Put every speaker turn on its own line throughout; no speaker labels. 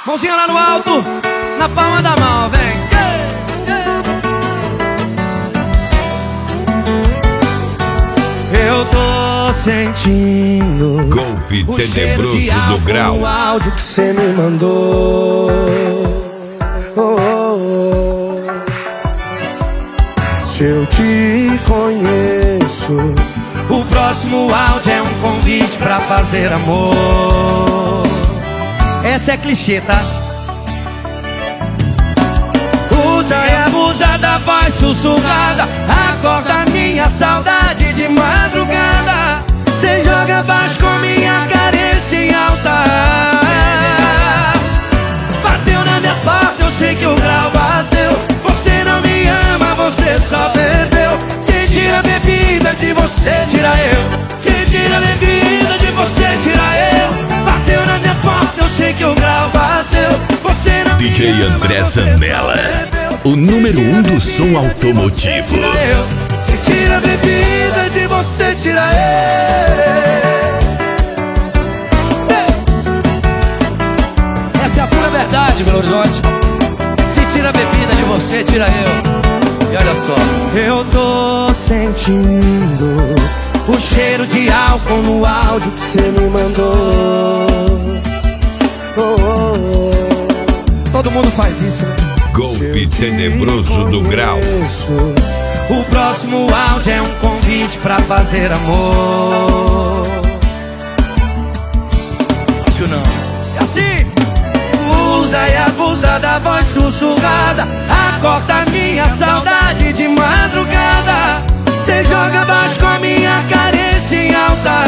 Mãozinha lá no alto, na palma da mão, vem. Eu tô sentindo
Golfe
o
tenebroso
cheiro de
do grau.
O áudio que cê me mandou. Se eu te conheço, o próximo áudio é um convite pra fazer amor. Essa é clichê, tá? Usa e abusa da voz sussurrada, acorda minha saudade de madrugada. Cê joga baixo com minha carência em alta. Bateu na minha porta, eu sei que o grau bateu. Você não me ama, você só bebeu. Cê tira a bebida de você, tira eu. Cê tira a bebida de você, tira eu. Bateu na minha porta, eu sei que o grau bateu. Você não
DJ
me ama,
André
você
Zambella,
só
o número 1 do som automotivo.
Se tira a bebida de você, tira eu. Essa é a pura verdade, Belo Horizonte. Se tira a bebida de você, tira eu. E olha só, eu tô sentindo o cheiro de álcool no áudio que você me mandou. Todo mundo faz isso, né?
Golfe tenebroso do grau.
O próximo áudio é um convite pra fazer amor. Acho não. É assim. Usa e abusa da voz sussurrada, acorda minha saudade de madrugada. Cê joga baixo com a minha carência em alta.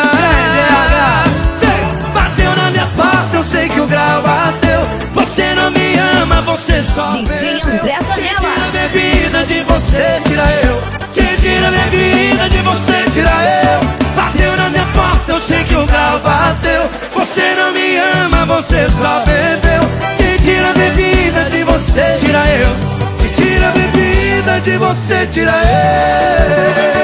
Bateu na minha porta, eu sei que o grau bateu. Você não me ama, você só
DJ André Zambella.
Cê tira a bebida de você, tira eu. Cê tira a bebida de você, tira eu. Bateu na minha porta, eu sei que o grau bateu. Você não me ama, você só bebeu. Cê tira a bebida de você, tira eu. Cê tira a bebida de você, tira eu.